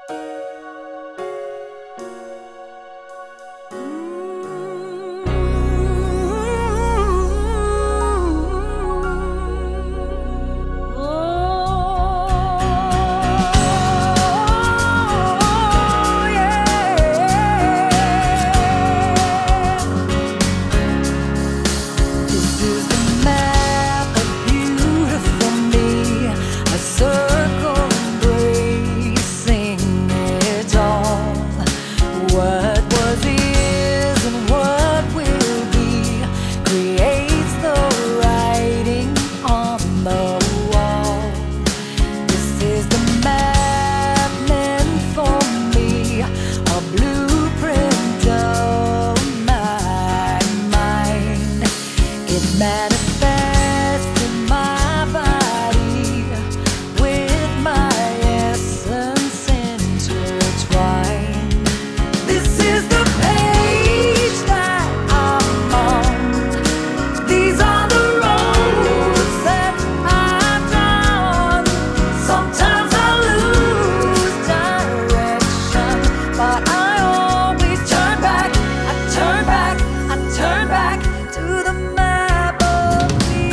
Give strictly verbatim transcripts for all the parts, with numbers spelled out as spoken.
Manifest in my body with my essence intertwined. This is the page that I'm on. These are the roads that I've drawn. Sometimes I lose direction, but I always turn back. I turn back. I turn back to the map of me.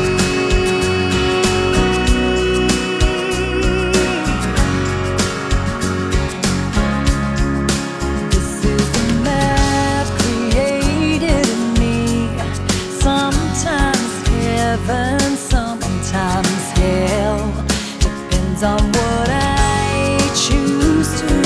This is the map created in me. Sometimes heaven, sometimes hell. Depends on what I choose to